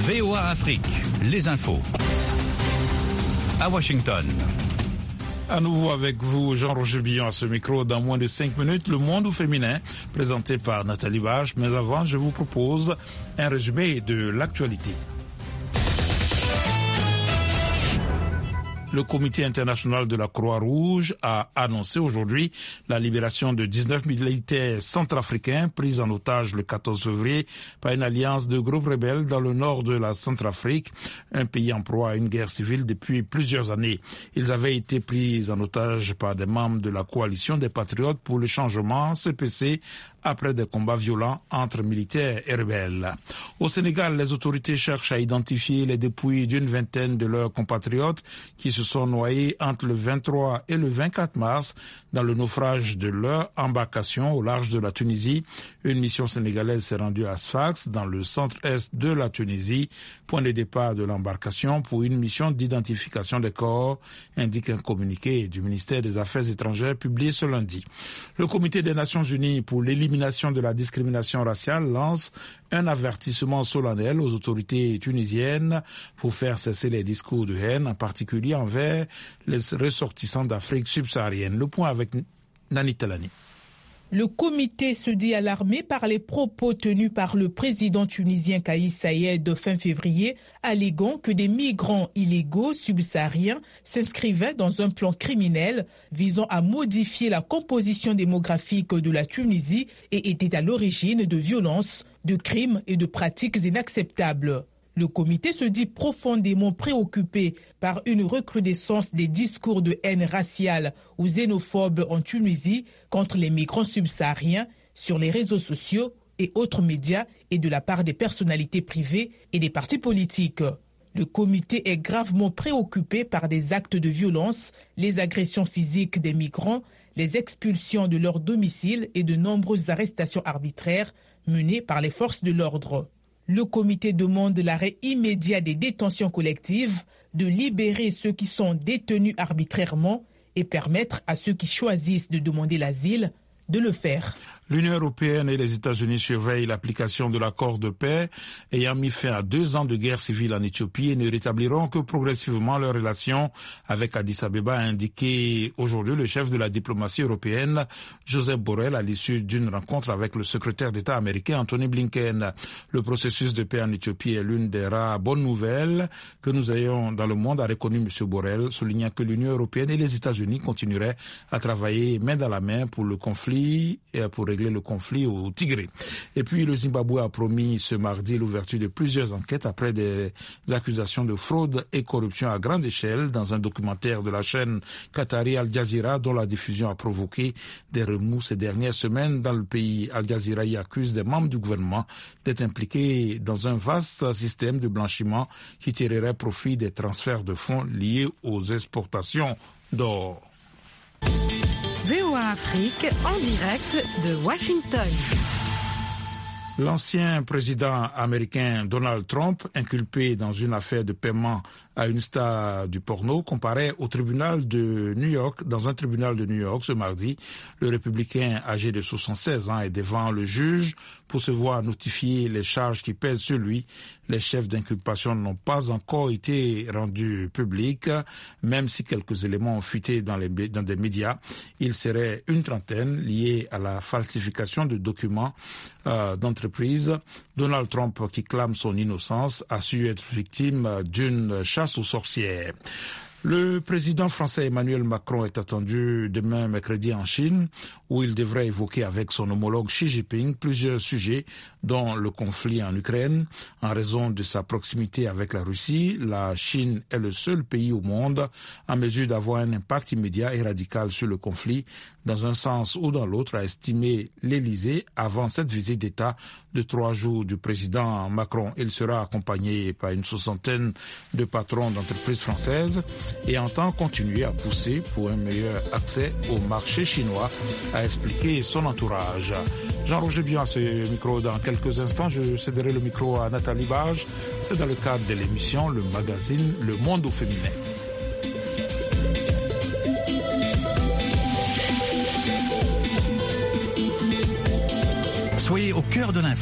VOA Afrique, les infos. À Washington. À nouveau avec vous, Jean-Roger Billon à ce micro. Dans moins de 5 minutes, le monde féminin, présenté par Nathalie Bage. Mais avant, je vous propose un résumé de l'actualité. Le Comité international de la Croix-Rouge a annoncé aujourd'hui la libération de 19 militaires centrafricains pris en otage le 14 février par une alliance de groupes rebelles dans le nord de la Centrafrique, un pays en proie à une guerre civile depuis plusieurs années. Ils avaient été pris en otage par des membres de la coalition des Patriotes pour le changement, CPC, après des combats violents entre militaires et rebelles. Au Sénégal, les autorités cherchent à identifier les dépouilles d'une vingtaine de leurs compatriotes qui se sont noyés entre le 23 et le 24 mars dans le naufrage de leur embarcation au large de la Tunisie. Une mission sénégalaise s'est rendue à Sfax, dans le centre-est de la Tunisie, point de départ de l'embarcation pour une mission d'identification des corps, indique un communiqué du ministère des Affaires étrangères publié ce lundi. Le Comité des Nations Unies pour l'élimination de la discrimination raciale lance un avertissement solennel aux autorités tunisiennes pour faire cesser les discours de haine, en particulier envers les ressortissants d'Afrique subsaharienne. Le point avec Nani Talani. Le comité se dit alarmé par les propos tenus par le président tunisien Kais Saied fin février, alléguant que des migrants illégaux subsahariens s'inscrivaient dans un plan criminel visant à modifier la composition démographique de la Tunisie et étaient à l'origine de violences, de crimes et de pratiques inacceptables. Le comité se dit profondément préoccupé par une recrudescence des discours de haine raciale ou xénophobe en Tunisie contre les migrants subsahariens sur les réseaux sociaux et autres médias et de la part des personnalités privées et des partis politiques. Le comité est gravement préoccupé par des actes de violence, les agressions physiques des migrants, les expulsions de leur domicile et de nombreuses arrestations arbitraires menées par les forces de l'ordre. Le comité demande l'arrêt immédiat des détentions collectives, de libérer ceux qui sont détenus arbitrairement et permettre à ceux qui choisissent de demander l'asile de le faire. L'Union européenne et les États-Unis surveillent l'application de l'accord de paix ayant mis fin à 2 ans de guerre civile en Éthiopie et ne rétabliront que progressivement leurs relations avec Addis Abeba, a indiqué aujourd'hui le chef de la diplomatie européenne, Joseph Borrell, à l'issue d'une rencontre avec le secrétaire d'État américain Anthony Blinken. Le processus de paix en Éthiopie est l'une des rares bonnes nouvelles que nous ayons dans le monde, a reconnu M. Borrell, soulignant que l'Union européenne et les États-Unis continueraient à travailler main dans la main pour le conflit et pour régler le conflit au Tigré. Et puis le Zimbabwe a promis ce mardi l'ouverture de plusieurs enquêtes après des accusations de fraude et corruption à grande échelle dans un documentaire de la chaîne qatari Al Jazeera dont la diffusion a provoqué des remous ces dernières semaines dans le pays. Al Jazeera y accuse des membres du gouvernement d'être impliqués dans un vaste système de blanchiment qui tirerait profit des transferts de fonds liés aux exportations d'or. VOA Afrique en direct de Washington. L'ancien président américain Donald Trump, inculpé dans une affaire de paiement à une star du porno, comparaît au tribunal de New York, dans un tribunal de New York ce mardi. Le républicain âgé de 76 ans est devant le juge pour se voir notifier les charges qui pèsent sur lui. Les chefs d'inculpation n'ont pas encore été rendus publics, même si quelques éléments ont fuité dans des médias. Il serait une trentaine liés à la falsification de documents d'entreprise. Donald Trump, qui clame son innocence, a su être victime d'une chasse aux sorcières. Le président français Emmanuel Macron est attendu demain mercredi en Chine, où il devrait évoquer avec son homologue Xi Jinping plusieurs sujets, dont le conflit en Ukraine. En raison de sa proximité avec la Russie, la Chine est le seul pays au monde en mesure d'avoir un impact immédiat et radical sur le conflit, dans un sens ou dans l'autre, a estimé l'Élysée avant cette visite d'État de 3 jours du président Macron. Il sera accompagné par une 60aine de patrons d'entreprises françaises et entend continuer à pousser pour un meilleur accès au marché chinois, a expliqué son entourage. Jean-Roger Billon à ce micro. Dans quelques instants, je céderai le micro à Nathalie Bage. C'est dans le cadre de l'émission, le magazine Le Monde au féminin. Soyez au cœur de l'info.